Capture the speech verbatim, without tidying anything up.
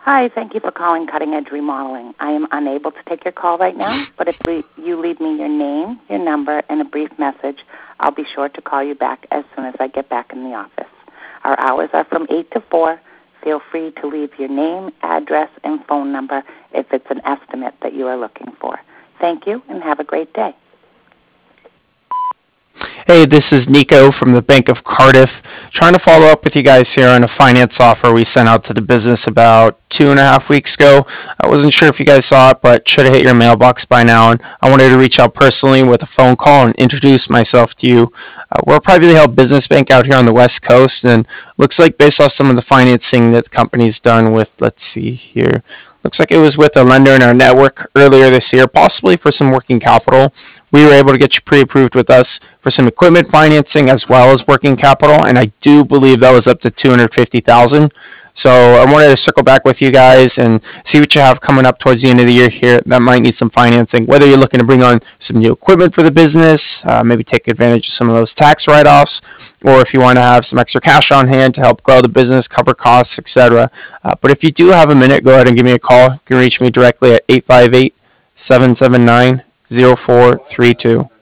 Hi, thank you for calling Cutting Edge Remodeling. I am unable to take your call right now, but if we, you leave me your name, your number, and a brief message, I'll be sure to call you back as soon as I get back in the office. Our hours are from eight to four. Feel free to leave your name, address, and phone number if it's an estimate that you are looking for. Thank you, and have a great day. Hey, this is Nico from the Bank of Cardiff. Trying to follow up with you guys here on a finance offer we sent out to the business about two and a half weeks ago. I wasn't sure if you guys saw it, but should have hit your mailbox by now. And I wanted to reach out personally with a phone call and introduce myself to you. Uh, we're a privately held business bank out here on the West Coast, and looks like based off some of the financing that the company's done with, let's see here, looks like it was with a lender in our network earlier this year, possibly for some working capital. We were able to get you pre-approved with us for some equipment financing as well as working capital, and I do believe that was up to two hundred fifty thousand dollars. So I wanted to circle back with you guys and see what you have coming up towards the end of the year here that might need some financing, whether you're looking to bring on some new equipment for the business, uh, maybe take advantage of some of those tax write-offs, or if you want to have some extra cash on hand to help grow the business, cover costs, et cetera. Uh, but if you do have a minute, go ahead and give me a call. You can reach me directly at eight five eight, seven seven nine, zero four three two.